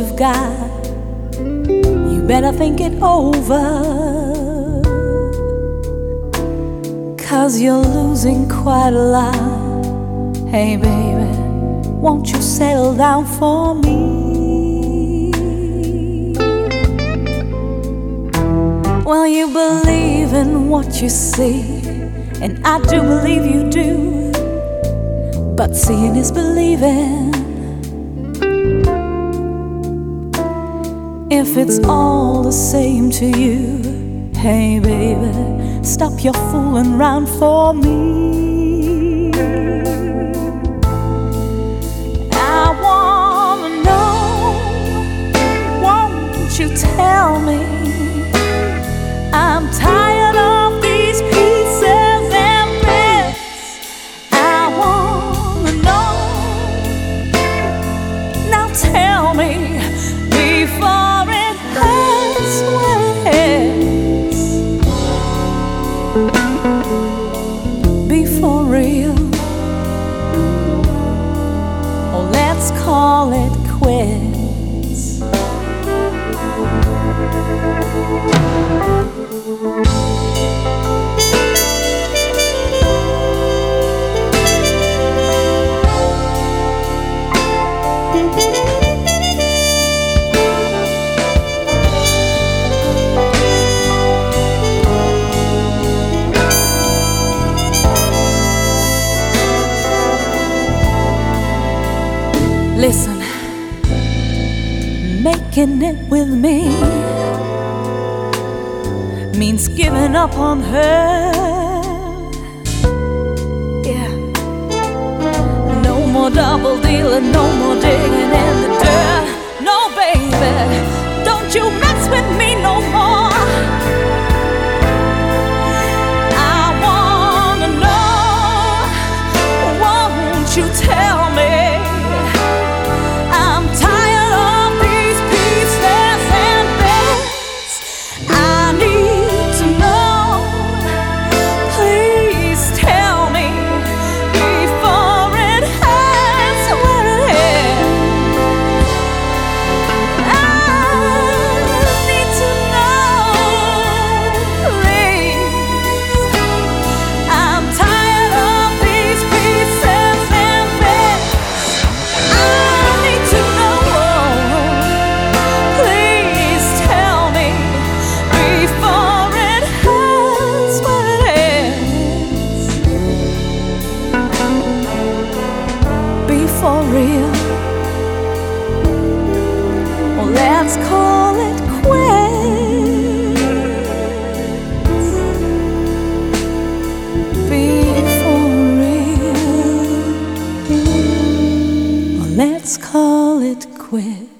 you've got, you better think it over, 'cause you're losing quite a lot. Hey baby, won't you settle down for me? Well, you believe in what you see, and I do believe you do, but seeing is believing. If it's all the same to you, hey baby, stop your fooling around for me. I wanna know, won't you tell me? I'm tired of these pieces and bits. I wanna know, now tell me before it hurts when it hurts. Be for real, or let's call it quits. Listen, making it with me means giving up on her. Yeah, no more double dealing, no more digging in the dirt. No, baby, don't you mess with me no more. I wanna know, won't you tell me? For real, or let's call it quits. Be for real, or let's call it quits.